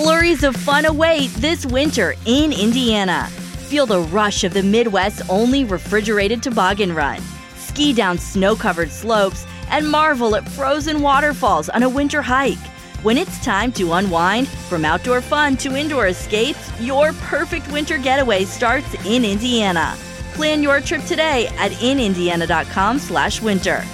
Flurries of fun await this winter in Indiana. Feel the rush of the Midwest's only refrigerated toboggan run. Ski down snow-covered slopes and marvel at frozen waterfalls on a winter hike. When it's time to unwind, from outdoor fun to indoor escapes, your perfect winter getaway starts in Indiana. Plan your trip today at inindiana.com/winter.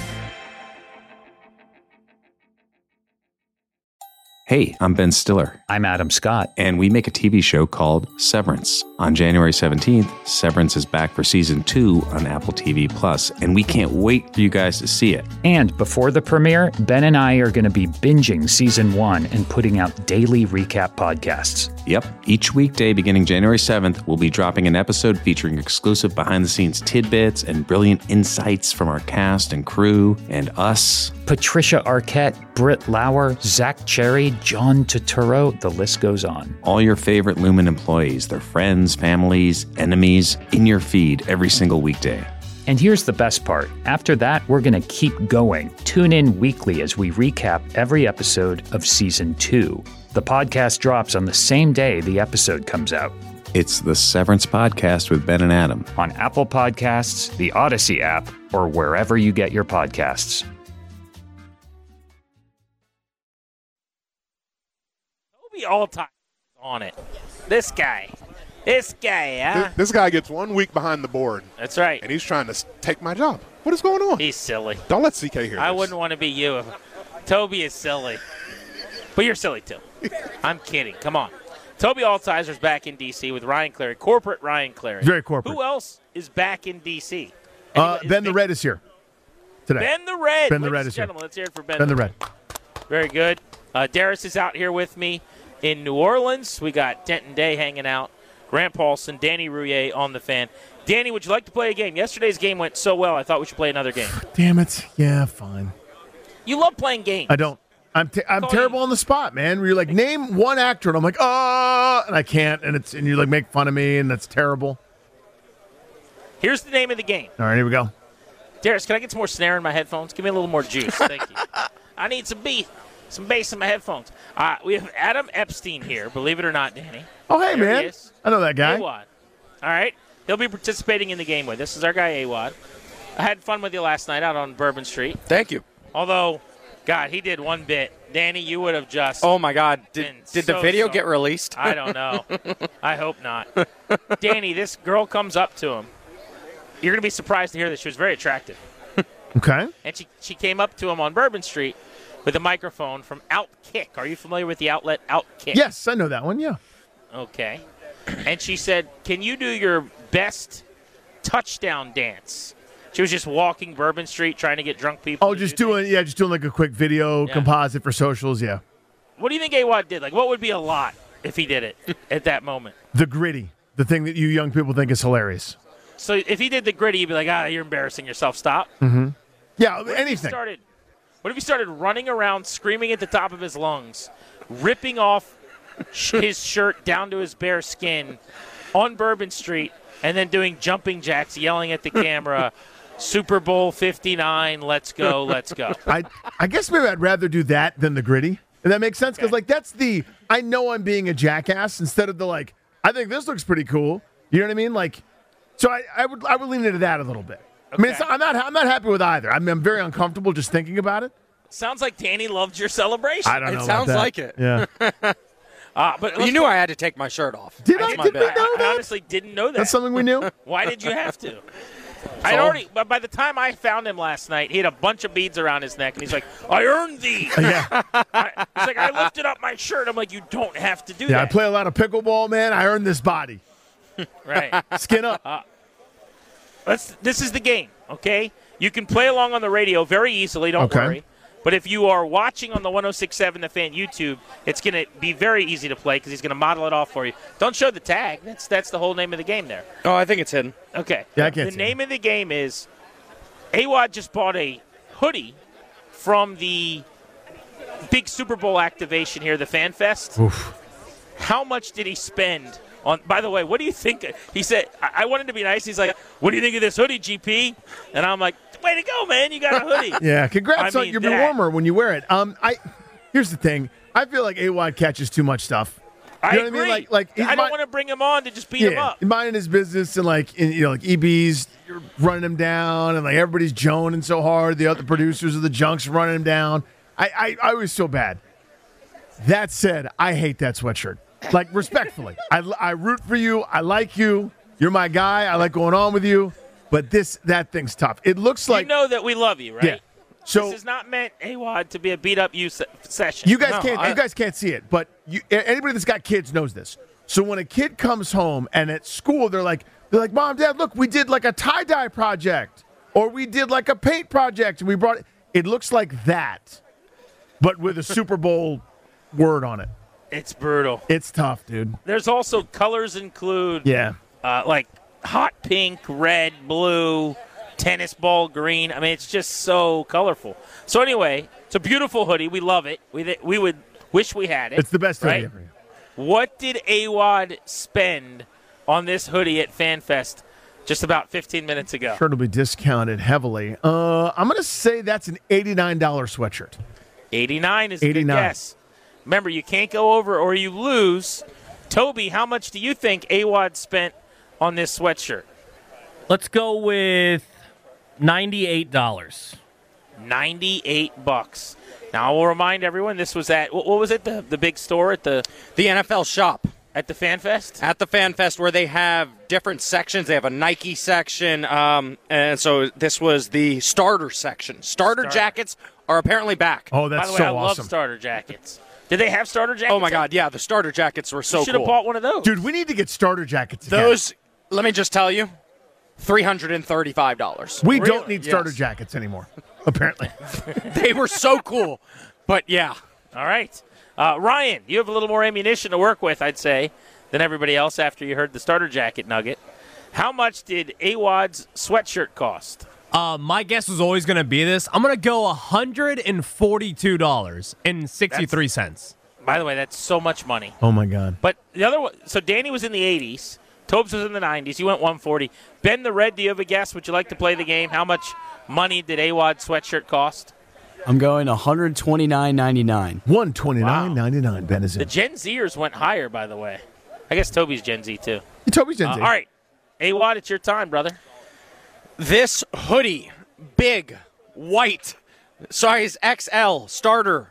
Hey, I'm Ben Stiller. I'm Adam Scott. And we make a TV show called Severance. On January 17th, Severance is back for season 2 on Apple TV+, and we can't wait for you guys to see it. And before the premiere, Ben and I are going to be binging season 1 and putting out daily recap podcasts. Yep. Each weekday beginning January 7th, we'll be dropping an episode featuring exclusive behind-the-scenes tidbits and brilliant insights from our cast and crew and us. Patricia Arquette, Britt Lauer, Zach Cherry, John Turturro, the list goes on. All your favorite Lumen employees, their friends, families, enemies, in your feed every single weekday. And here's the best part. After that, we're going to keep going. Tune in weekly as we recap every episode of Season 2. The podcast drops on the same day the episode comes out. It's the Severance Podcast with Ben and Adam. On Apple Podcasts, the Odyssey app, or wherever you get your podcasts. All time on it. This guy, huh? This guy gets 1 week behind the board. That's right. And he's trying to take my job. What is going on? He's silly. Don't let CK hear this. I wouldn't want to be you. Toby is silly. But you're silly, too. I'm kidding. Come on. Toby Altizer's back in D.C. with Ryan Clary. Corporate Ryan Clary. Very corporate. Who else is back in D.C.? Ben the Red is here today. Ben the Red. Ben the Red is here. Let's hear it for Ben. Ben the Red. Very good. Darius is out here with me. In New Orleans, we got Denton Day hanging out, Grant Paulson, Danny Rouillet on the fan. Danny, would you like to play a game? Yesterday's game went so well, I thought we should play another game. Damn it. Yeah, fine. You love playing games. I don't. I'm terrible on the spot, man. Where you're like, name one actor, and I'm like, and I can't, and you like make fun of me, and that's terrible. Here's the name of the game. All right, here we go. Darius, can I get some more snare in my headphones? Give me a little more juice. Thank you. I need some bass in my headphones. We have Adam Epstein here, believe it or not, Danny. Oh, hey, there man. I know that guy. AWOD. All right. He'll be participating in the game with us. This is our guy, AWOD. I had fun with you last night out on Bourbon Street. Thank you. Although, God, he did one bit. Danny, you would have just. Oh, my God. Did the video get released? I don't know. I hope not. Danny, this girl comes up to him. You're going to be surprised to hear that she was very attractive. Okay. And she came up to him on Bourbon Street with a microphone from Outkick. Are you familiar with the outlet Outkick? Yes, I know that one, yeah. Okay. And she said, can you do your best touchdown dance? She was just walking Bourbon Street trying to get drunk people. Oh, just doing like a quick video composite for socials, yeah. What do you think AWOD did? Like, what would be a lot if he did it at that moment? The gritty, the thing that you young people think is hilarious. So if he did the gritty, you'd be like, you're embarrassing yourself. Stop. Mm-hmm. Yeah, anything. What if he started running around, screaming at the top of his lungs, ripping off his shirt down to his bare skin on Bourbon Street, and then doing jumping jacks, yelling at the camera, Super Bowl 59, let's go, let's go. I guess maybe I'd rather do that than the gritty. Does that make sense? Because, that's I know I'm being a jackass instead of the, I think this looks pretty cool. You know what I mean? So I would lean into that a little bit. Okay. I mean, I'm not happy with either. I'm very uncomfortable just thinking about it. Sounds like Danny loved your celebration. I don't know. It sounds like it. Yeah. But you knew I had to take my shirt off. Did we know that? I honestly didn't know that. That's something we knew? Why did you have to? But by the time I found him last night, he had a bunch of beads around his neck, and he's like, I earned these. Yeah. He's like, I lifted up my shirt. I'm like, you don't have to do that. Yeah, I play a lot of pickleball, man. I earned this body. Right. Skin up. This is the game, okay? You can play along on the radio very easily, don't worry. But if you are watching on the 106.7 The Fan YouTube, it's going to be very easy to play because he's going to model it off for you. Don't show the tag. That's the whole name of the game there. Oh, I think it's hidden. Okay. Yeah, I can't The name of the game is AWOD just bought a hoodie from the big Super Bowl activation here, the Fan Fest. Oof. How much did he spend on? By the way, what do you think? He said, I wanted to be nice. He's like, what do you think of this hoodie, GP? And I'm like, way to go, man. You got a hoodie. Yeah, congrats on you'll be warmer when you wear it. here's the thing. I feel like AWOD catches too much stuff. I You know agree. what I mean? Like he's I don't want to bring him on to just beat him up. minding his business and like EB's you're running him down and like everybody's joning so hard. The other producers of the junks running him down. I was so bad. That said, I hate that sweatshirt. Like respectfully, I root for you. I like you. You're my guy. I like going on with you. But that thing's tough. It looks like you know that we love you, right? Yeah. So this is not meant, AWOD, to be a beat up you session. you guys can't see it, but anybody that's got kids knows this. So when a kid comes home and at school they're like, Mom, Dad, look, we did like a tie-dye project or we did like a paint project and we brought it. It looks like that, but with a Super Bowl word on it. It's brutal. It's tough, dude. There's also colors include like hot pink, red, blue, tennis ball green. I mean, it's just so colorful. So anyway, it's a beautiful hoodie. We love it. We would wish we had it. It's the best hoodie right? ever. What did AWOD spend on this hoodie at FanFest just about 15 minutes ago? Sure, it'll be discounted heavily. I'm going to say that's an $89 sweatshirt. 89 is a good guess. Remember, you can't go over or you lose. Toby, how much do you think AWOD spent on this sweatshirt? Let's go with $98. $98. Now, I will remind everyone, this was at, what was it, the big store at the NFL shop. At the FanFest? At the FanFest, where they have different sections. They have a Nike section, and so this was the starter section. Starter jackets are apparently back. Oh, that's By the way, so I awesome. love starter jackets. Did they have starter jackets? Oh, my God, yeah, the starter jackets were so cool. You should have bought one of those. Dude, we need to get starter jackets again. Those, let me just tell you, $335. We don't need starter jackets anymore, apparently. They were so cool, but yeah. All right. Ryan, you have a little more ammunition to work with, I'd say, than everybody else after you heard the starter jacket nugget. How much did AWOD's sweatshirt cost? My guess was always going to be this. I'm going to go $142.63. By the way, that's so much money. Oh, my God. But the other one, so Danny was in the 80s. Tobes was in the 90s. You went 140. Ben the Red, do you have a guess? Would you like to play the game? How much money did AWOD sweatshirt cost? I'm going $129.99. $129.99. Ben is in. The Gen Zers went higher, by the way. I guess Toby's Gen Z, too. Toby's Gen Z. All right. AWOD, it's your time, brother. This hoodie, big, white, size XL, starter,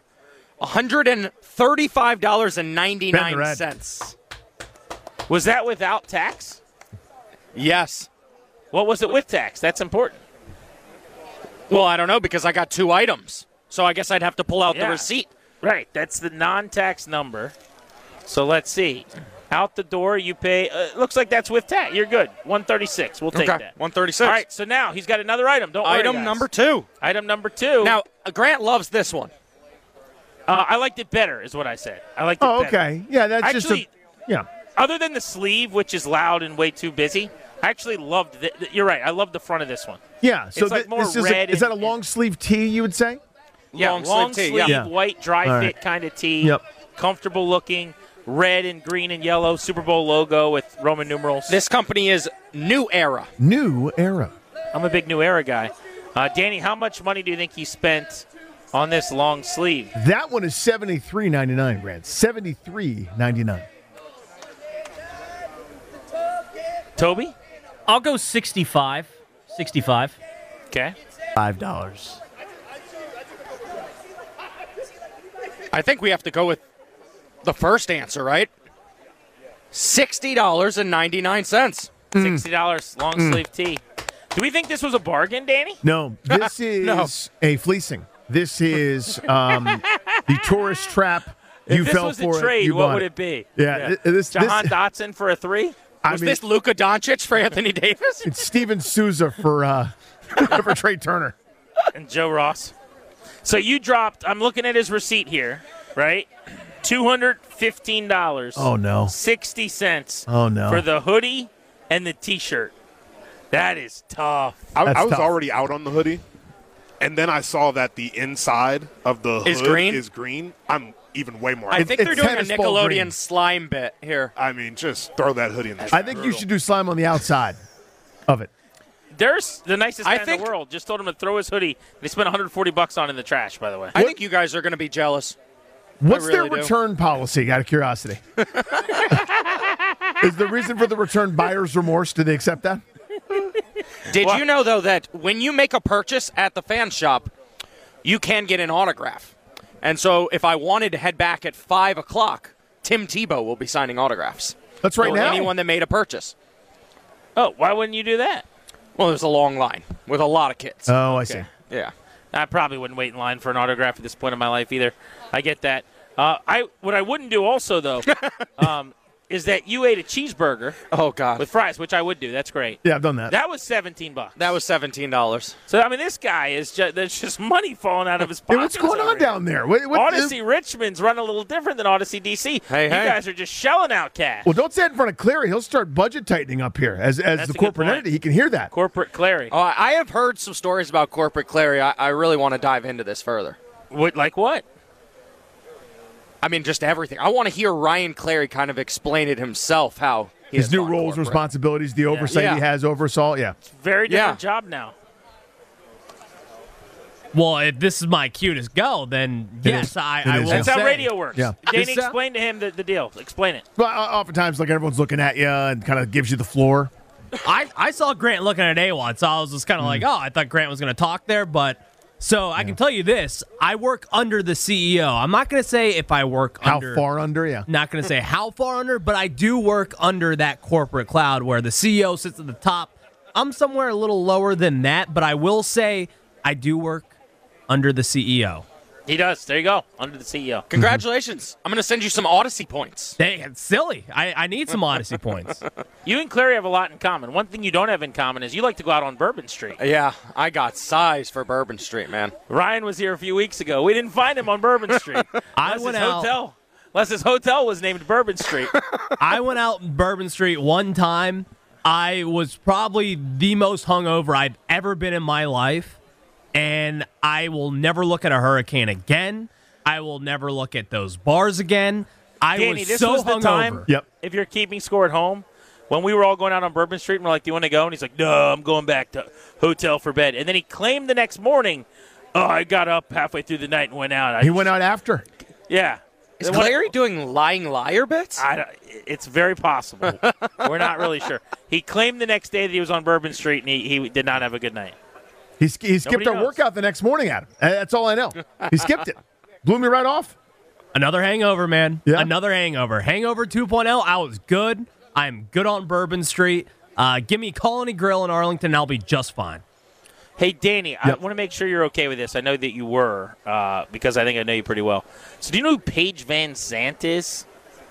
$135.99. Was that without tax? Yes. What was it with tax? That's important. Well, I don't know because I got two items. So I guess I'd have to pull out the receipt. Right. That's the non-tax number. So let's see. Out the door, you pay. Looks like that's with tax. You're good. $136. We'll take that. $136. All right. So now he's got another item. Don't worry, Item guys. number 2. Item number 2. Now, Grant loves this one. I liked it better, is what I said. I liked it better. Okay. Yeah, that's actually, yeah. Other than the sleeve, which is loud and way too busy, I actually loved it. You're right. I love the front of this one. Yeah. So it's like more this is red. is that a long sleeve tee, you would say? Yeah, long sleeve, yeah. white, dry All fit right. kind of tee. Yep. Comfortable looking. Red and green and yellow Super Bowl logo with Roman numerals. This company is New Era. New Era. I'm a big New Era guy. Danny, how much money do you think he spent on this long sleeve? That one is $73.99, Grant. $73.99. Toby? I'll go 65. 65. Okay. $5. I think we have to go with the first answer, right? $60.99. $60 long sleeve tee. Do we think this was a bargain, Danny? No, this is a fleecing. This is the tourist trap. If You this fell was for a trade, it. You what bought would it be? Yeah, this Jahan Dotson for a 3? Was this Luka Doncic for Anthony Davis? It's Steven Souza for for Trey Turner and Joe Ross. So you dropped. I'm looking at his receipt here, right? $215. Oh no. 60 cents. Oh no. For the hoodie and the T-shirt. That is tough. I was tough. already out on the hoodie, and then I saw that the inside of the hood is green. I'm even way more. I think they're doing a tennis ball Nickelodeon green. slime bit here. I mean, just throw that hoodie in the I think you should do slime on the outside of it. There's the nicest I guy in think- the world. Just told him to throw his hoodie. They spent $140 on it in the trash, by the way. I think you guys are going to be jealous. What's really their return policy, out of curiosity? Is the reason for the return buyer's remorse? Do they accept that? Did you know, though, that when you make a purchase at the fan shop, you can get an autograph? And so if I wanted to head back at 5 o'clock, Tim Tebow will be signing autographs. That's right now? Anyone that made a purchase. Oh, why wouldn't you do that? Well, there's a long line with a lot of kids. Oh, I see. Yeah. I probably wouldn't wait in line for an autograph at this point in my life either. I get that. What I wouldn't do also, though, is that you ate a cheeseburger with fries, which I would do. That's great. Yeah, I've done that. That was $17. That was $17. So, I mean, this guy is there's just money falling out of his pocket. Hey, what's going on down there? Odyssey Richmond's run a little different than Odyssey DC. Hey. You guys are just shelling out cash. Well, don't say it in front of Clary. He'll start budget tightening up here as the corporate entity. He can hear that. Corporate Clary. Oh, I have heard some stories about corporate Clary. I really want to dive into this further. Like what? I mean, just everything. I want to hear Ryan Clary kind of explain it himself, how his new roles, responsibilities, the oversight he has over us all. Yeah. Very different job now. Well, if this is my cue to go, then yes, I will. That's say. how radio works. Yeah. Danny, explain to him the deal. Explain it. Well, oftentimes, like, everyone's looking at you and kind of gives you the floor. I saw Grant looking at AWOD, so I was just kind of like, oh, I thought Grant was going to talk there, but so I can tell you this: I work under the CEO. I'm not going to say if I work under how far under. Yeah, not going to say how far under, but I do work under that corporate cloud where the CEO sits at the top. I'm somewhere a little lower than that, but I will say I do work under the CEO. He does. There you go. Under the CEO. Congratulations. I'm going to send you some Odyssey points. Dang, it's silly. I need some Odyssey points. You and Clary have a lot in common. One thing you don't have in common is you like to go out on Bourbon Street. Yeah, I got size for Bourbon Street, man. Ryan was here a few weeks ago. We didn't find him on Bourbon Street. Unless his hotel was named Bourbon Street. I went out in Bourbon Street one time. I was probably the most hungover I've ever been in my life. And I will never look at a Hurricane again. I will never look at those bars again. Danny, this was the time, if you're keeping score at home, when we were all going out on Bourbon Street and we're like, do you want to go? And he's like, no, I'm going back to hotel for bed. And then he claimed the next morning, I got up halfway through the night and went out. He went out after. Yeah. Is Clary doing lying liar bits? It's very possible. We're not really sure. He claimed the next day that he was on Bourbon Street and he did not have a good night. He skipped our workout the next morning, Adam. That's all I know. He skipped it. Blew me right off. Another hangover, man. Yeah. Another hangover. Hangover 2.0. I was good. I'm good on Bourbon Street. Give me Colony Grill in Arlington, and I'll be just fine. Hey, Danny, I want to make sure you're okay with this. I know that you were, because I think I know you pretty well. So do you know who Paige Van Zandt is?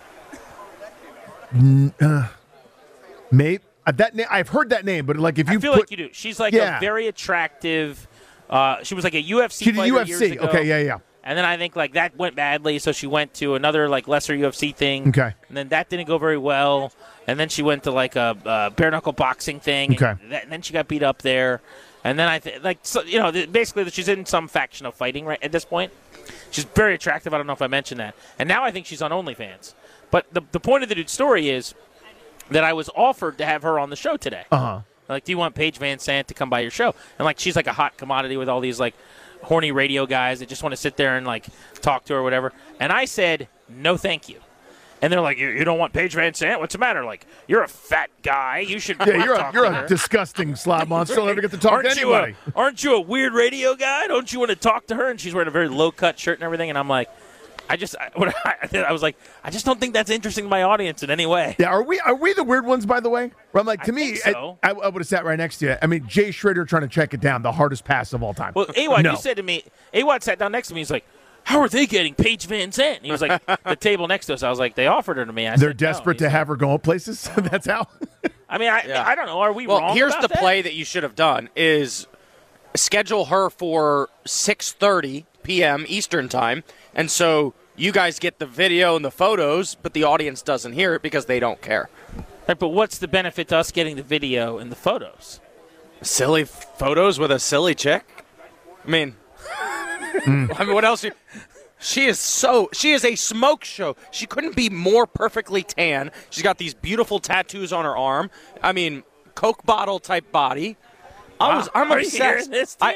Mate. I've heard that name, but like if you I feel like you do. She's like a very attractive. She was like a UFC fighter years ago. Okay, yeah. And then I think like that went badly, so she went to another like lesser UFC thing. Okay. And then that didn't go very well. And then she went to like a bare knuckle boxing thing. Okay. And then she got beat up there. And then basically she's in some faction of fighting right at this point. She's very attractive. I don't know if I mentioned that. And now I think she's on OnlyFans. But the point of the dude's story is that I was offered to have her on the show today. Like, do you want Paige Van Zandt to come by your show? And like, she's like a hot commodity with all these like horny radio guys that just want to sit there and like talk to her or whatever. And I said, no, thank you. And they're like, you don't want Paige Van Zandt? What's the matter? Like, you're a fat guy. You should. Yeah, you're a disgusting slob monster. You'll never get to talk to anybody. Aren't you a weird radio guy? Don't you want to talk to her? And she's wearing a very low cut shirt and everything. And I'm like, I was like, I just don't think that's interesting to my audience in any way. Yeah, are we the weird ones, by the way? Where I'm like, to me, so. I would have sat right next to you. I mean, Jay Schrader trying to check it down, the hardest pass of all time. Well, Awad, you said to me, Awad sat down next to me. He's like, how are they getting Paige Van Zandt? And he was like, the table next to us. I was like, they offered her to me. They're desperate to have her go places. That's how. I mean, I don't know. Are we wrong? Here's about the play that you should have done: is schedule her for 6:30 p.m. Eastern time, and so you guys get the video and the photos, but the audience doesn't hear it because they don't care. Right, but what's the benefit to us getting the video and the photos? Silly photos with a silly chick? I mean, what else? She is a smoke show. She couldn't be more perfectly tan. She's got these beautiful tattoos on her arm. I mean, Coke bottle type body. I'm obsessed. This,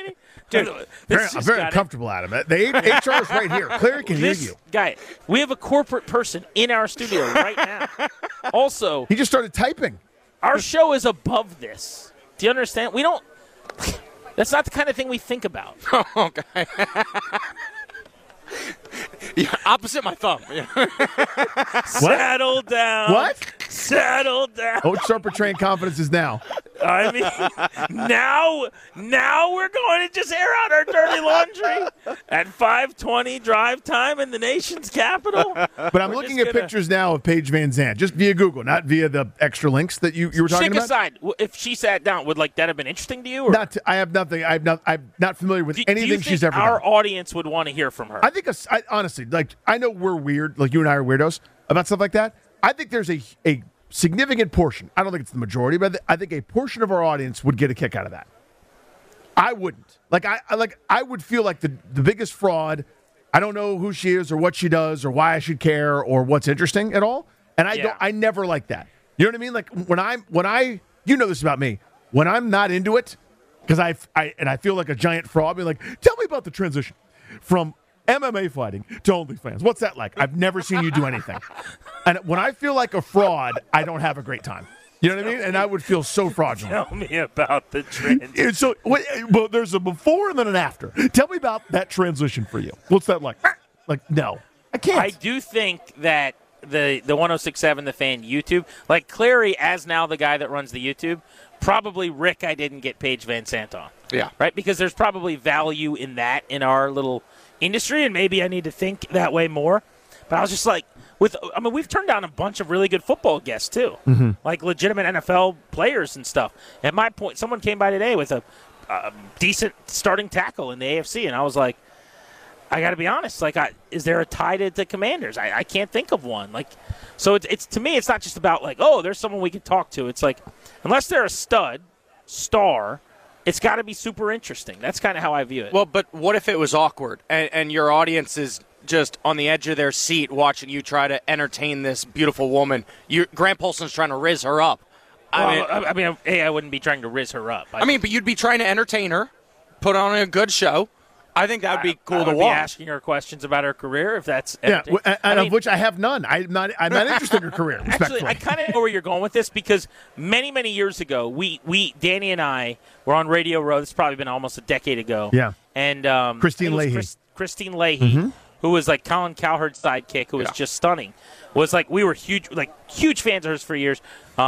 Dude, I'm very uncomfortable, Adam. The HR is right here. Clary can hear you. Guy, we have a corporate person in our studio right now. Also, he just started typing. Our show is above this. Do you understand? We don't. That's not the kind of thing we think about. Oh, okay. Yeah, opposite my thumb. Settle down. What? Settle down. Coach Sharper trained confidence is now. I mean, now we're going to just air out our dirty laundry at 5:20 drive time in the nation's capital. But I'm looking at pictures now of Paige Van Zandt, just via Google, not via the extra links that you were talking about. Aside, if she sat down, would that have been interesting to you? Or? I have nothing. I'm not familiar with anything she's ever done. Our audience would want to hear from her. I think, honestly, I know we're weird, like you and I are weirdos about stuff like that. I think there's a significant portion. I don't think it's the majority, but I think a portion of our audience would get a kick out of that. I wouldn't. I would feel like the biggest fraud. I don't know who she is or what she does or why I should care or what's interesting at all. And I never like that. You know what I mean? Like when I you know this about me. When I'm not into it, because I feel like a giant fraud, I'll be like, tell me about the transition from MMA fighting to OnlyFans. What's that like? I've never seen you do anything. And when I feel like a fraud, I don't have a great time. You know what I mean? And I would feel so fraudulent. Tell me about the transition. So, well, there's a before and then an after. Tell me about that transition for you. What's that like? Like, no, I can't. I do think that the 106.7 The Fan YouTube, like Clary as now the guy that runs the YouTube, probably Rick I didn't get Paige Van Zandt on. Yeah. Right? Because there's probably value in that in our little industry, and maybe I need to think that way more. But I was just like, we've turned down a bunch of really good football guests too, like legitimate NFL players and stuff. At my point, someone came by today with a decent starting tackle in the AFC, and I was like, I got to be honest. Like, is there a tie to the Commanders? I can't think of one. Like, so it's to me, it's not just about like, oh, there's someone we can talk to. It's like, unless they're a star. It's got to be super interesting. That's kind of how I view it. Well, but what if it was awkward and your audience is just on the edge of their seat watching you try to entertain this beautiful woman? Grant Paulson's trying to riz her up. I wouldn't be trying to riz her up. But you'd be trying to entertain her, put on a good show. I think that would be cool to watch. Be asking her questions about her career if that's of which I have none. I'm not interested in her career. Actually, I kind of know where you're going with this because many years ago, we Danny and I were on Radio Row. This has probably been almost a decade ago. Yeah, and Christine Leahy, who was like Colin Cowherd's sidekick, who was just stunning. Was like we were huge fans of hers for years.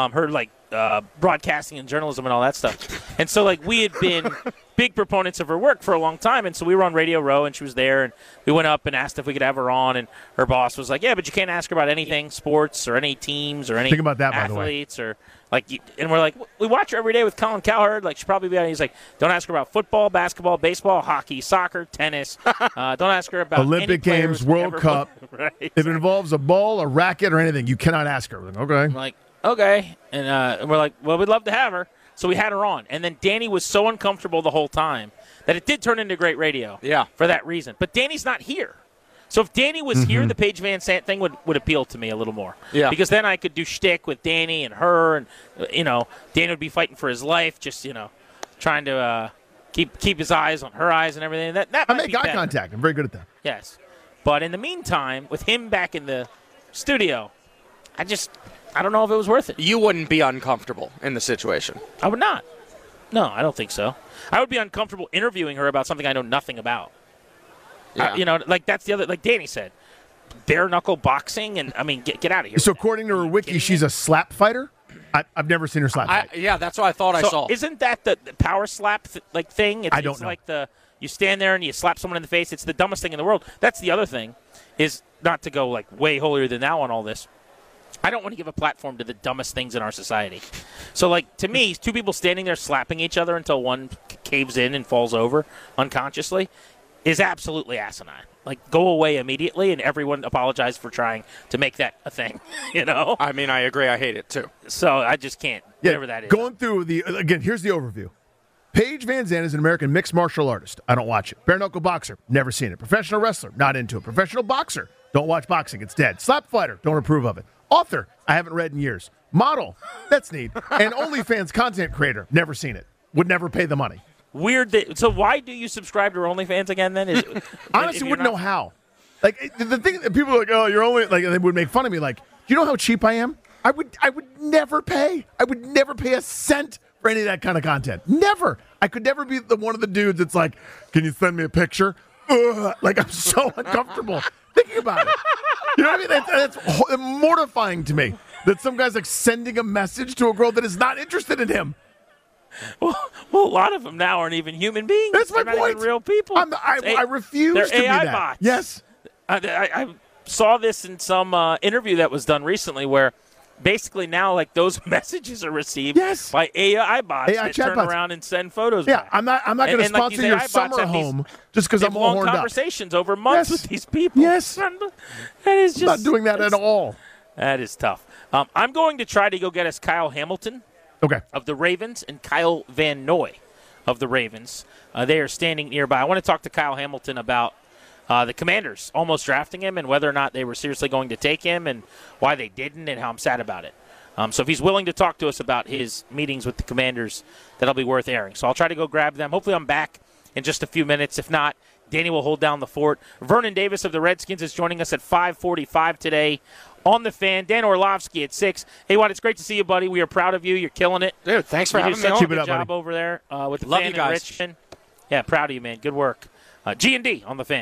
Her broadcasting and journalism and all that stuff. And so like we had been big proponents of her work for a long time, and so we were on Radio Row and she was there, and we went up and asked if we could have her on, and her boss was like, yeah, but you can't ask her about anything sports or any teams or any Think about that, athletes by the way. or like, and we're like, we watch her every day with Colin Cowherd, like she'll probably be on. He's like, don't ask her about football, basketball, baseball, hockey, soccer, tennis. Don't ask her about Olympic Games, World Cup. Right. If it involves a ball, a racket, or anything, you cannot ask her. Okay. I'm like, okay. And we're like, well, we'd love to have her. So we had her on. And then Danny was so uncomfortable the whole time that it did turn into great radio for that reason. But Danny's not here. So if Danny was here, the Paige Van Zandt thing would appeal to me a little more. Yeah. Because then I could do shtick with Danny and her. And, Danny would be fighting for his life, just, trying to keep his eyes on her eyes and everything. That I make eye contact. I'm very good at that. Yes. But in the meantime, with him back in the studio, I don't know if it was worth it. You wouldn't be uncomfortable in the situation. I would not. No, I don't think so. I would be uncomfortable interviewing her about something I know nothing about. Yeah. That's the other, like Danny said, bare knuckle boxing, and I mean, get out of here. So according to her wiki, she's a slap fighter. I've never seen her slap fight. Yeah, that's what I thought I saw. Isn't that the power slap thing? I don't know. Like you stand there and you slap someone in the face. It's the dumbest thing in the world. That's the other thing, is not to go like way holier than thou on all this. I don't want to give a platform to the dumbest things in our society. So, like, to me, two people standing there slapping each other until one caves in and falls over unconsciously is absolutely asinine. Like, go away immediately, and everyone apologize for trying to make that a thing, I mean, I agree. I hate it, too. So, I just can't, whatever that is. Going through again, here's the overview. Paige Van Zandt is an American mixed martial artist. I don't watch it. Bare knuckle boxer. Never seen it. Professional wrestler. Not into it. Professional boxer. Don't watch boxing. It's dead. Slap fighter. Don't approve of it. Author, I haven't read in years. Model, that's neat. And OnlyFans content creator, never seen it. Would never pay the money. weird. So why do you subscribe to OnlyFans again? Then honestly, wouldn't know how. Like the thing that people are like, oh, you're only like they would make fun of me. Like, you know how cheap I am? I would never pay. I would never pay a cent for any of that kind of content. Never. I could never be one of the dudes that's like, can you send me a picture? Ugh. Like, I'm so uncomfortable thinking about it. You know what I mean? That's mortifying to me that some guy's like sending a message to a girl that is not interested in him. Well, a lot of them now aren't even human beings. That's my They're point. Not even real people. I refuse they're to be AI that. bots. Yes. I saw this in some interview that was done recently where basically now like those messages are received by AI bots that turn around and send photos back. I'm not going to sponsor your summer home just because I'm all horned up. Conversations over months with these people. Yes. That is just, I'm not doing that at all. That is tough. I'm going to try to go get us Kyle Hamilton of the Ravens and Kyle Van Noy of the Ravens. They are standing nearby. I want to talk to Kyle Hamilton about the Commanders almost drafting him and whether or not they were seriously going to take him and why they didn't and how I'm sad about it. So if he's willing to talk to us about his meetings with the Commanders, that'll be worth airing. So I'll try to go grab them. Hopefully I'm back in just a few minutes. If not, Danny will hold down the fort. Vernon Davis of the Redskins is joining us at 5:45 today on The Fan. Dan Orlovsky at 6. Hey, Watt, it's great to see you, buddy. We are proud of you. You're killing it. Dude, thanks for having me on. You do such a good job over there with the Love Fan you guys. in Richmond. Yeah, proud of you, man. Good work. G&D on The Fan.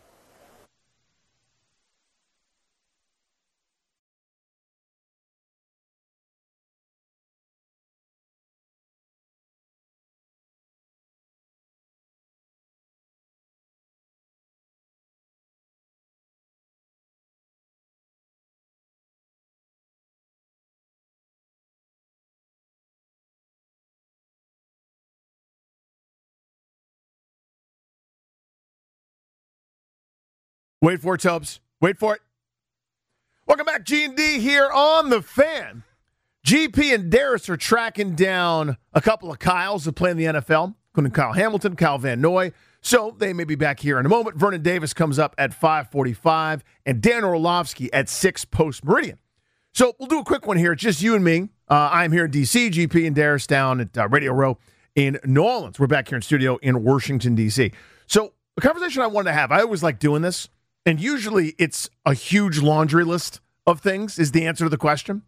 Wait for it, Tubbs. Wait for it. Welcome back, G&D here on The Fan. GP and Darius are tracking down a couple of Kyles that play in the NFL, including Kyle Hamilton, Kyle Van Noy. So they may be back here in a moment. Vernon Davis comes up at 5:45, and Dan Orlovsky at 6 post-meridian. So we'll do a quick one here. It's just you and me. I'm here in D.C., GP and Darius down at Radio Row in New Orleans. We're back here in studio in Washington, D.C. So the conversation I wanted to have, I always like doing this. And usually it's a huge laundry list of things is the answer to the question.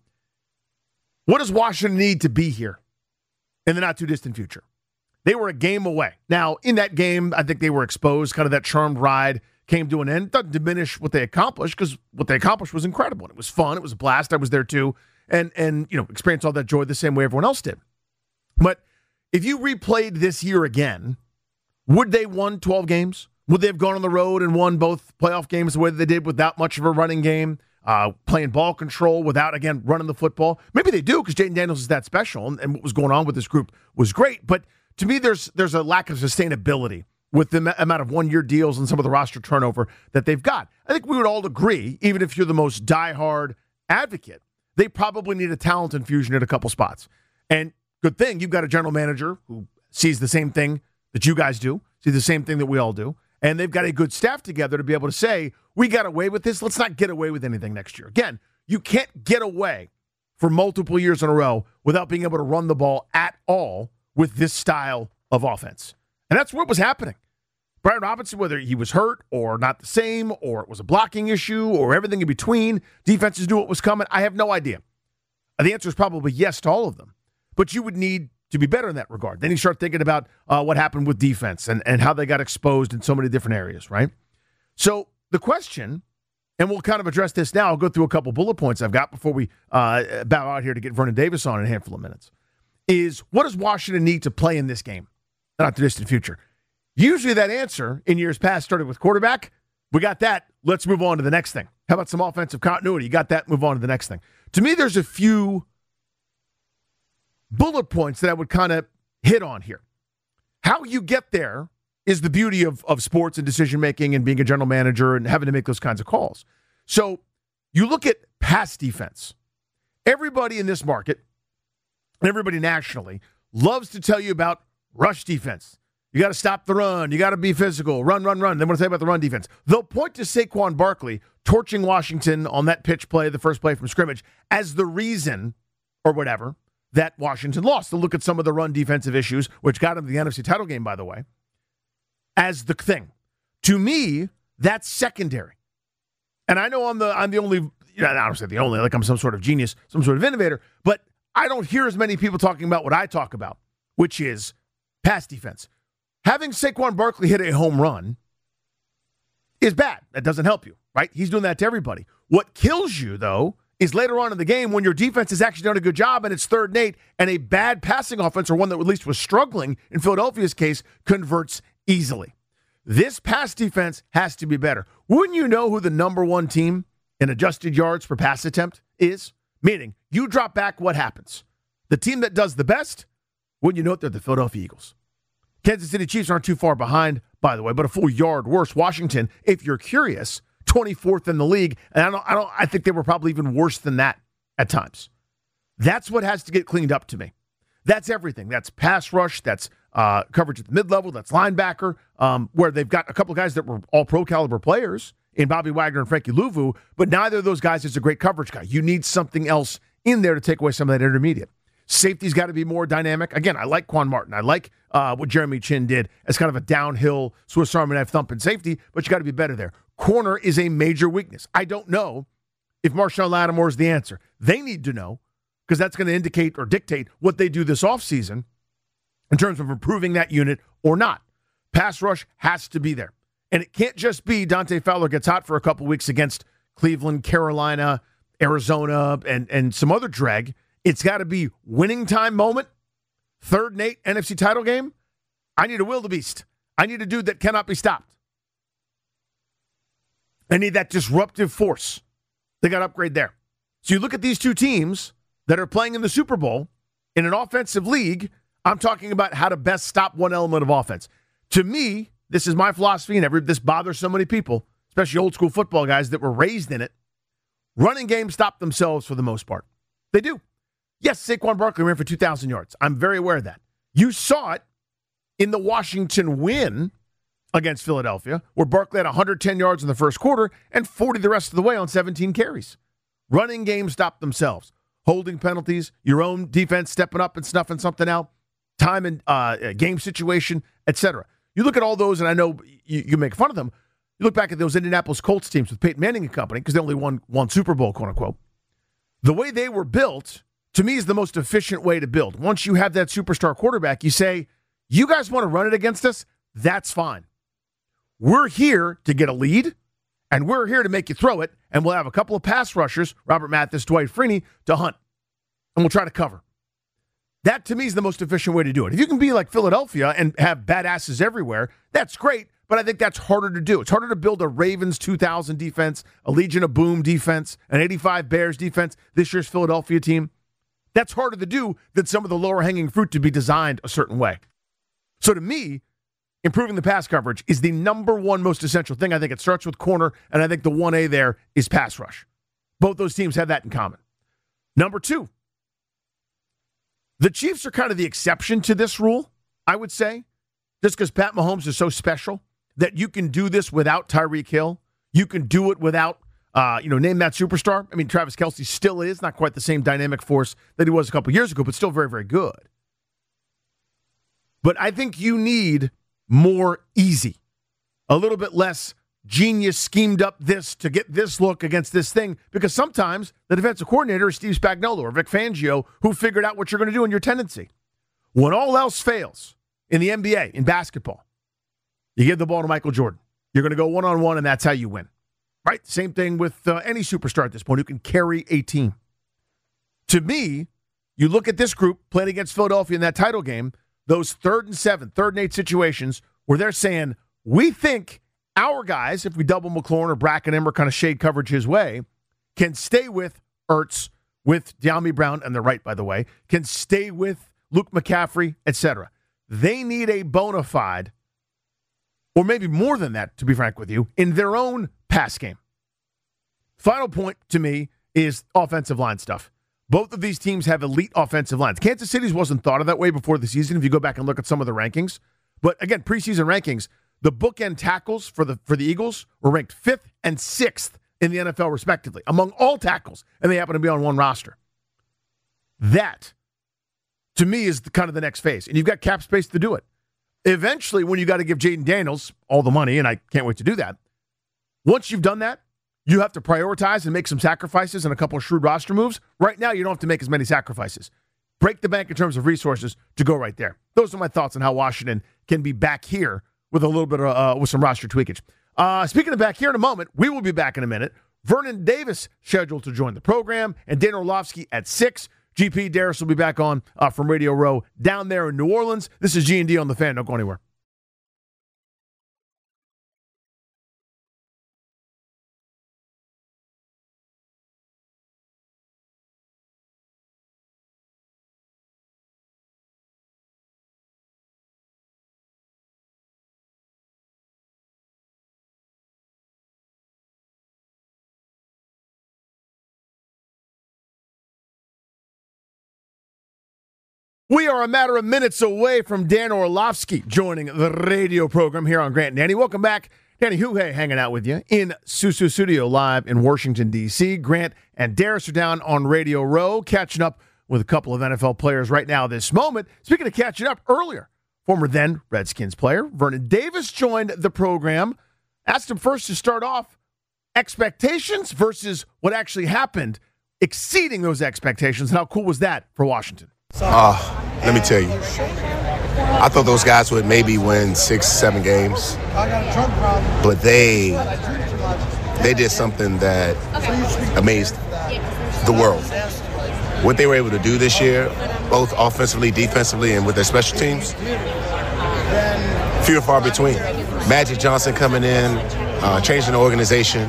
What does Washington need to be here in the not-too-distant future? They were a game away. Now, in that game, I think they were exposed. Kind of that charmed ride came to an end. It doesn't diminish what they accomplished because what they accomplished was incredible. It was fun. It was a blast. I was there too. And experienced all that joy the same way everyone else did. But if you replayed this year again, would they won 12 games? Would they have gone on the road and won both playoff games the way that they did without much of a running game, playing ball control without, again, running the football? Maybe they do because Jayden Daniels is that special, and what was going on with this group was great. But to me, there's a lack of sustainability with the amount of one-year deals and some of the roster turnover that they've got. I think we would all agree, even if you're the most diehard advocate, they probably need a talent infusion at a couple spots. And good thing, you've got a general manager who sees the same thing that you guys do, sees the same thing that we all do. And they've got a good staff together to be able to say, we got away with this. Let's not get away with anything next year. Again, you can't get away for multiple years in a row without being able to run the ball at all with this style of offense. And that's what was happening. Brian Robinson, whether he was hurt or not the same, or it was a blocking issue or everything in between, defenses knew what was coming. I have no idea. The answer is probably yes to all of them. But you would need to be better in that regard. Then you start thinking about what happened with defense and how they got exposed in so many different areas, right? So the question, and we'll kind of address this now. I'll go through a couple bullet points I've got before we bow out here to get Vernon Davis on in a handful of minutes, is what does Washington need to play in this game? Not the distant future. Usually that answer in years past started with quarterback. We got that. Let's move on to the next thing. How about some offensive continuity? You got that. Move on to the next thing. To me, there's a few bullet points that I would kind of hit on here. How you get there is the beauty of sports and decision-making and being a general manager and having to make those kinds of calls. So you look at pass defense. Everybody in this market, and everybody nationally, loves to tell you about rush defense. You got to stop the run. You got to be physical. Run. They want to say about the run defense. They'll point to Saquon Barkley torching Washington on that pitch play, the first play from scrimmage, as the reason or whatever that Washington lost. To look at some of the run defensive issues, which got them to the NFC title game, by the way, as the thing. To me, that's secondary. And I know I'm the only, I don't say the only, like I'm some sort of genius, some sort of innovator, but I don't hear as many people talking about what I talk about, which is pass defense. Having Saquon Barkley hit a home run is bad. That doesn't help you, right? He's doing that to everybody. What kills you, though, is later on in the game when your defense has actually done a good job and it's 3rd and 8 and a bad passing offense, or one that at least was struggling in Philadelphia's case, converts easily. This pass defense has to be better. Wouldn't you know who the number 1 team in adjusted yards per pass attempt is? Meaning, you drop back, what happens? The team that does the best, wouldn't you know it, they're the Philadelphia Eagles. Kansas City Chiefs aren't too far behind, by the way, but a full yard worse. Washington, if you're curious, 24th in the league, and I think they were probably even worse than that at times. That's what has to get cleaned up to me. That's everything. That's pass rush. That's coverage at the mid-level. That's linebacker, where they've got a couple of guys that were all pro caliber players in Bobby Wagner and Frankie Louvu, but neither of those guys is a great coverage guy. You need something else in there to take away some of that intermediate. Safety's got to be more dynamic. Again, I like Quan Martin. I like what Jeremy Chin did as kind of a downhill Swiss Army knife thumping safety, but you got to be better there. Corner is a major weakness. I don't know if Marshawn Lattimore is the answer. They need to know, because that's going to indicate or dictate what they do this offseason in terms of improving that unit or not. Pass rush has to be there. And it can't just be Dante Fowler gets hot for a couple weeks against Cleveland, Carolina, Arizona, and some other drag. It's got to be winning time moment, 3rd and 8 NFC title game. I need a wildebeest. I need a dude that cannot be stopped. I need that disruptive force. They got to upgrade there. So you look at these two teams that are playing in the Super Bowl in an offensive league. I'm talking about how to best stop one element of offense. To me, this is my philosophy, and this bothers so many people, especially old school football guys that were raised in it. Running games stop themselves for the most part. They do. Yes, Saquon Barkley ran for 2,000 yards. I'm very aware of that. You saw it in the Washington win against Philadelphia, where Barkley had 110 yards in the first quarter and 40 the rest of the way on 17 carries. Running games stop themselves. Holding penalties, your own defense stepping up and snuffing something out, time and game situation, etc. You look at all those, and I know you make fun of them. You look back at those Indianapolis Colts teams with Peyton Manning and company, because they only won one Super Bowl, quote unquote. The way they were built, to me, is the most efficient way to build. Once you have that superstar quarterback, you say, you guys want to run it against us? That's fine. We're here to get a lead, and we're here to make you throw it, and we'll have a couple of pass rushers, Robert Mathis, Dwight Freeney, to hunt, and we'll try to cover. That, to me, is the most efficient way to do it. If you can be like Philadelphia and have badasses everywhere, that's great, but I think that's harder to do. It's harder to build a Ravens 2000 defense, a Legion of Boom defense, an 85 Bears defense, this year's Philadelphia team. That's harder to do than some of the lower-hanging fruit to be designed a certain way. So to me, improving the pass coverage is the number one most essential thing. I think it starts with corner, and I think the 1A there is pass rush. Both those teams have that in common. Number 2, the Chiefs are kind of the exception to this rule, I would say, just because Pat Mahomes is so special that you can do this without Tyreek Hill. You can do it without, name that superstar. I mean, Travis Kelce still is, not quite the same dynamic force that he was a couple years ago, but still very, very good. But I think you need more easy, a little bit less genius schemed up this to get this look against this thing, because sometimes the defensive coordinator is Steve Spagnuolo or Vic Fangio, who figured out what you're going to do in your tendency. When all else fails in the NBA, in basketball, you give the ball to Michael Jordan. You're going to go one-on-one, and that's how you win. Right? Same thing with any superstar at this point who can carry a team. To me, you look at this group playing against Philadelphia in that title game, those 3rd and 7, 3rd and 8 situations where they're saying, we think our guys, if we double McLaurin or bracket him or kind of shade coverage his way, can stay with Ertz, with De'Ami Brown, and they're right, by the way, can stay with Luke McCaffrey, etc. They need a bona fide, or maybe more than that, to be frank with you, in their own pass game. Final point to me is offensive line stuff. Both of these teams have elite offensive lines. Kansas City's wasn't thought of that way before the season, if you go back and look at some of the rankings. But again, preseason rankings, the bookend tackles for the Eagles were ranked 5th and 6th in the NFL, respectively, among all tackles, and they happen to be on one roster. That to me, is kind of the next phase. And you've got cap space to do it. Eventually, when you got to give Jaden Daniels all the money, and I can't wait to do that, once you've done that, you have to prioritize and make some sacrifices and a couple of shrewd roster moves. Right now, you don't have to make as many sacrifices. Break the bank in terms of resources to go right there. Those are my thoughts on how Washington can be back here with a little bit of with some roster tweakage. Speaking of back here in a moment, we will be back in a minute. Vernon Davis scheduled to join the program, and Dan Orlovsky at 6. GP Darius will be back on from Radio Row down there in New Orleans. This is G&D on the Fan. Don't go anywhere. We are a matter of minutes away from Dan Orlovsky joining the radio program here on Grant and Danny. Welcome back. Danny Huhay hanging out with you in Susu Studio live in Washington, D.C. Grant and Darius are down on Radio Row, catching up with a couple of NFL players right now this moment. Speaking of catching up, earlier, former then Redskins player Vernon Davis joined the program. Asked him first to start off expectations versus what actually happened, exceeding those expectations. And how cool was that for Washington? Let me tell you, I thought those guys would maybe win 6-7 games, but they did something that amazed the world. What they were able to do this year, both offensively, defensively, and with their special teams, few and far between. Magic Johnson coming in, changing the organization,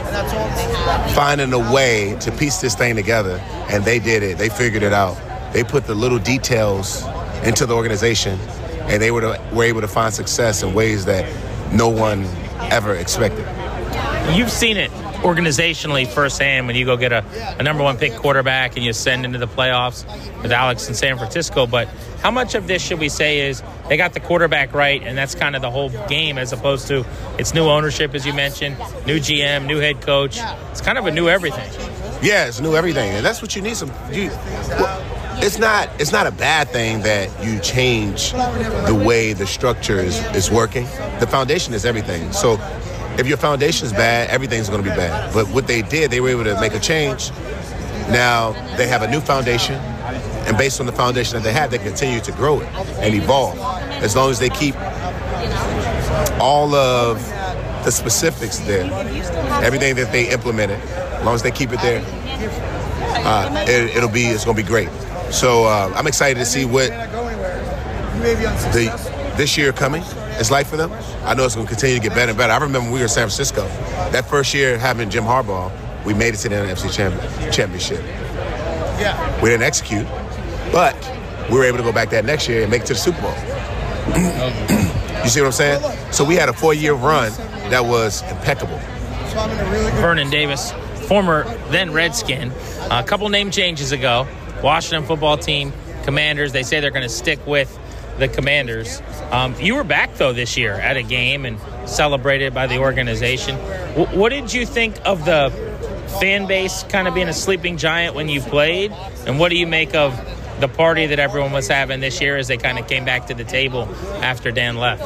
finding a way to piece this thing together, and they did it. They figured it out. They put the little details into the organization, and they were able to find success in ways that no one ever expected. You've seen it organizationally firsthand when you go get a number one pick quarterback and you send into the playoffs with Alex in San Francisco. But how much of this should we say is they got the quarterback right, and that's kind of the whole game, as opposed to it's new ownership, as you mentioned, new GM, new head coach. It's kind of a new everything. Yeah, it's new everything, and that's what you need. It's not a bad thing that you change the way the structure is working. The foundation is everything. So if your foundation is bad, everything's going to be bad. But what they did, they were able to make a change. Now they have a new foundation, and based on the foundation that they have, they continue to grow it and evolve. As long as they keep all of the specifics there, everything that they implemented, as long as they keep it there, it's going to be great. So I'm excited to see what this year coming is like for them. I know it's going to continue to get better and better. I remember when we were in San Francisco, that first year having Jim Harbaugh, we made it to the NFC Championship. We didn't execute, but we were able to go back that next year and make it to the Super Bowl. You see what I'm saying? So we had a 4-year run that was impeccable. Vernon Davis, former then Redskin, a couple name changes ago. Washington football team, Commanders. They say they're going to stick with the Commanders. You were back, though, this year at a game and celebrated by the organization. What did you think of the fan base kind of being a sleeping giant when you played? And what do you make of the party that everyone was having this year as they kind of came back to the table after Dan left?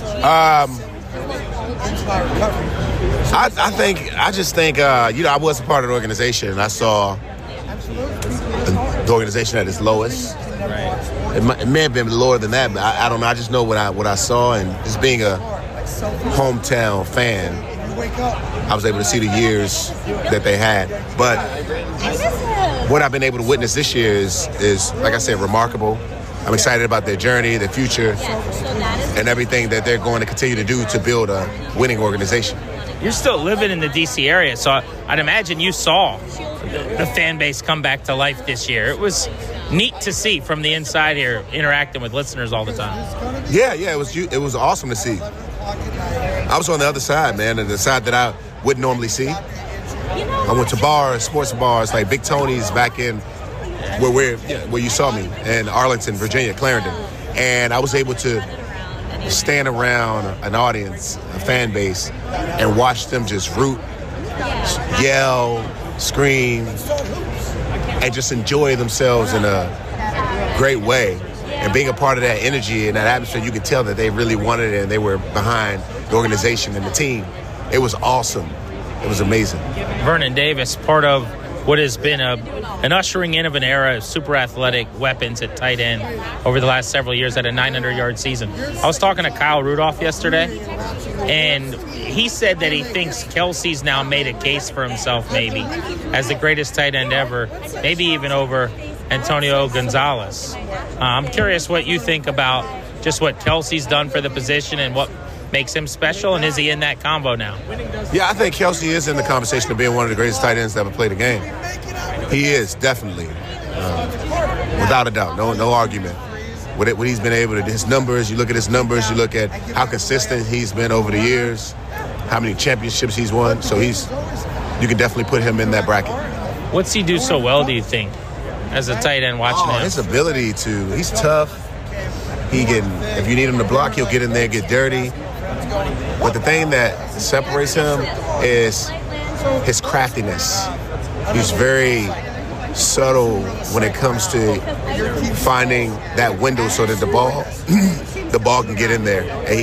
I just think I was a part of the organization, and I saw the organization at its lowest. Right. It may have been lower than that, but I don't know. I just know what I saw, and just being a hometown fan, I was able to see the years that they had. But what I've been able to witness this year is like I said, remarkable. I'm excited about their journey, their future, and everything that they're going to continue to do to build a winning organization. You're still living in the D.C. area, so I'd imagine you saw the fan base come back to life this year. It was neat to see from the inside here, interacting with listeners all the time. Yeah, it was awesome to see. I was on the other side, man, and the side that I wouldn't normally see. I went to bars, sports bars, like Big Tony's back in where you saw me, in Arlington, Virginia, Clarendon. And I was able to stand around an audience, a fan base, and watch them just root, yell, scream, and just enjoy themselves in a great way. And being a part of that energy and that atmosphere, you could tell that they really wanted it and they were behind the organization and the team. It was awesome. It was amazing. Vernon Davis, part of what has been an ushering in of an era of super athletic weapons at tight end over the last several years at a 900-yard season. I was talking to Kyle Rudolph yesterday, and he said that he thinks Kelce's now made a case for himself maybe as the greatest tight end ever, maybe even over Antonio Gonzalez. I'm curious what you think about just what Kelce's done for the position and what makes him special, and is he in that combo now? Yeah, I think Kelce is in the conversation of being one of the greatest tight ends to ever play the game. He is, definitely. Without a doubt, no argument. What he's been able to do, his numbers, you look at his numbers, you look at how consistent he's been over the years, how many championships he's won, so you can definitely put him in that bracket. What's he do so well, do you think, as a tight end watching him? His ability he's tough. If you need him to block, he'll get in there, get dirty. But the thing that separates him is his craftiness. He's very subtle when it comes to finding that window so that the ball can get in there.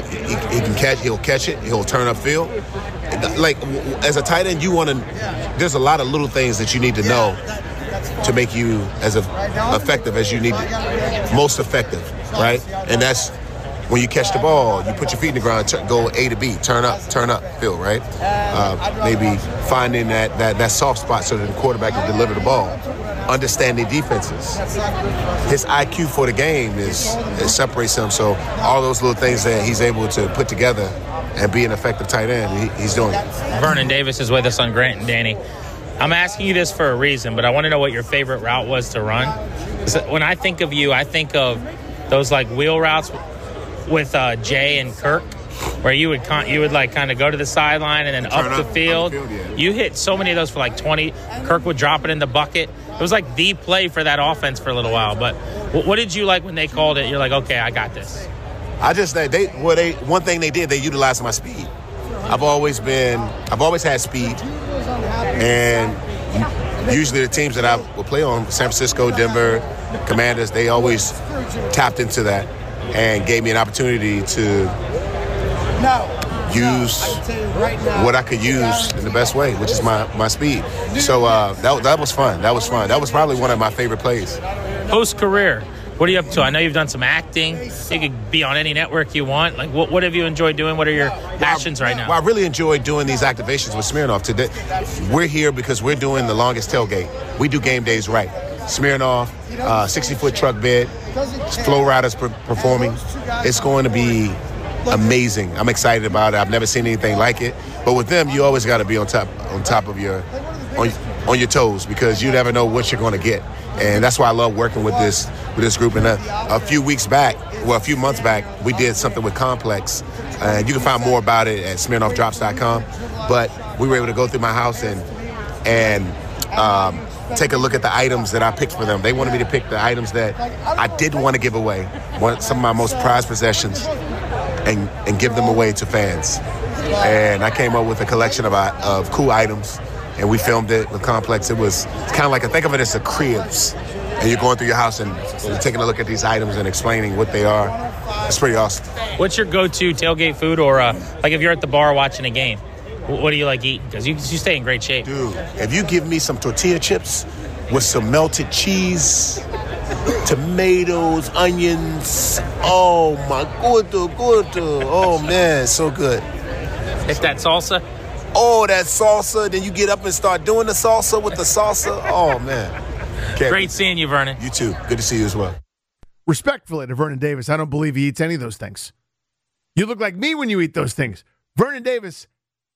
He'll catch it, he'll turn upfield. Like, as a tight end, there's a lot of little things that you need to know to make you as effective as you need to, most effective, right? And that's when you catch the ball, you put your feet in the ground, go A to B, turn up, field, right? Maybe finding that soft spot so that the quarterback can deliver the ball. Understanding defenses. His IQ for the game it separates him. So all those little things that he's able to put together and be an effective tight end, he's doing it. Vernon Davis is with us on Grant and Danny. I'm asking you this for a reason, but I want to know what your favorite route was to run. When I think of you, I think of those like wheel routes with Jay and Kirk, where you would kind of go to the sideline and then up the field. Yeah. You hit so many of those for like 20. Kirk would drop it in the bucket. It was like the play for that offense for a little while. But what did you like when they called it? You're like, okay, I got this. One thing they did, they utilized my speed. I've always had speed, and usually the teams that I would play on, San Francisco, Denver, Commanders, they always tapped into that and gave me an opportunity to use what I could use in the best way, which is my speed. So that was fun. That was fun. That was probably one of my favorite plays. Post-career, what are you up to? I know you've done some acting. You could be on any network you want. Like, what have you enjoyed doing? What are your passions right now? Well, I really enjoy doing these activations with Smirnoff. Today, we're here because we're doing the longest tailgate. We do game days right. Smirnoff, 60-foot truck bed, Flow Riders performing. It's going to be amazing. I'm excited about it. I've never seen anything like it. But with them, you always got to be on top of on your toes, because you never know what you're going to get. And that's why I love working with this group. And a few months back, we did something with Complex. And you can find more about it at SmirnoffDrops.com. But we were able to go through my house and take a look at the items that I picked for them. They wanted me to pick the items that I didn't want to give away, some of my most prized possessions, and give them away to fans. And I came up with a collection of cool items, and we filmed it with Complex. It's kind of like, think of it as a Cribs, and you're going through your house and taking a look at these items and explaining what they are. It's pretty awesome. What's your go-to tailgate food, or like if you're at the bar watching a game? What do you like eating? Because you stay in great shape. Dude, if you give me some tortilla chips with some melted cheese, tomatoes, onions, oh my good. Oh man, so good. If that salsa? Oh, that salsa. Then you get up and start doing the salsa with the salsa. Oh man. Great seeing you, Vernon. You too. Good to see you as well. Respectfully to Vernon Davis, I don't believe he eats any of those things. You look like me when you eat those things. Vernon Davis,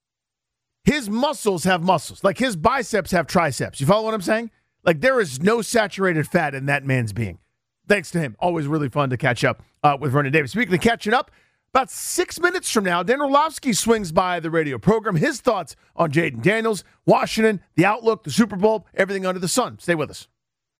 his muscles have muscles. Like his biceps have triceps. You follow what I'm saying? Like there is no saturated fat in that man's being. Thanks to him. Always really fun to catch up with Vernon Davis. Speaking of catching up, about 6 minutes from now, Dan Orlovsky swings by the radio program. His thoughts on Jayden Daniels, Washington, the outlook, the Super Bowl, everything under the sun. Stay with us.